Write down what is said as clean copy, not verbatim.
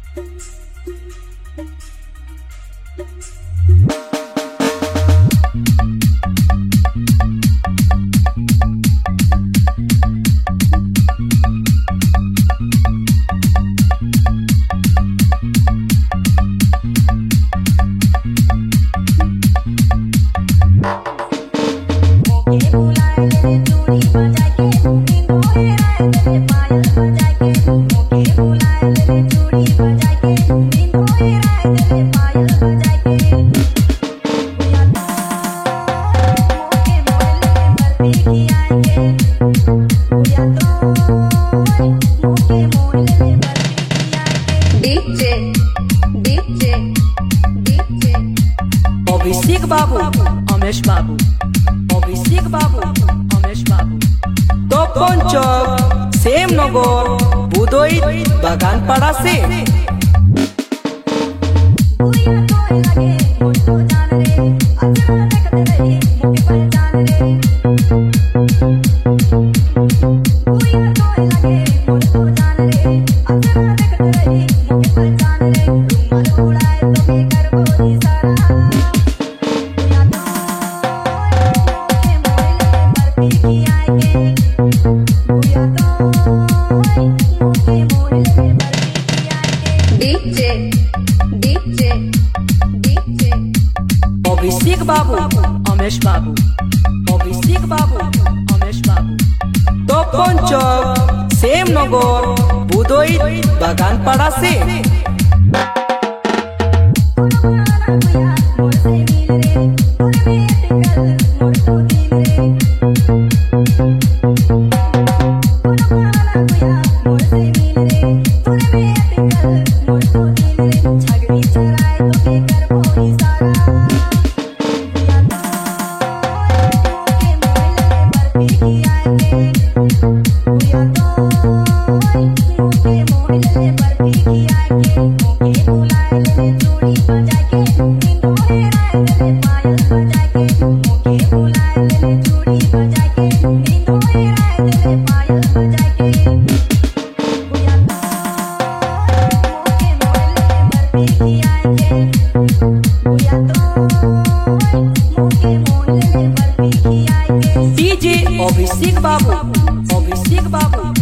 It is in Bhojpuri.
अभिषेक बाबू अमेश बाबू, अभिषेक बाबू अमेश बाबू, तो पंचक सेम नगर बुदोई बागानपाड़ा से। अभिषेक बाबू अमेश बाबू, अभिषेक बाबू अमेश बाबू, तो पंचक सेम नगर बुदोई बागानपाड़ा से। डीजे अभिषेक बाबू, अभिषेक बाबू।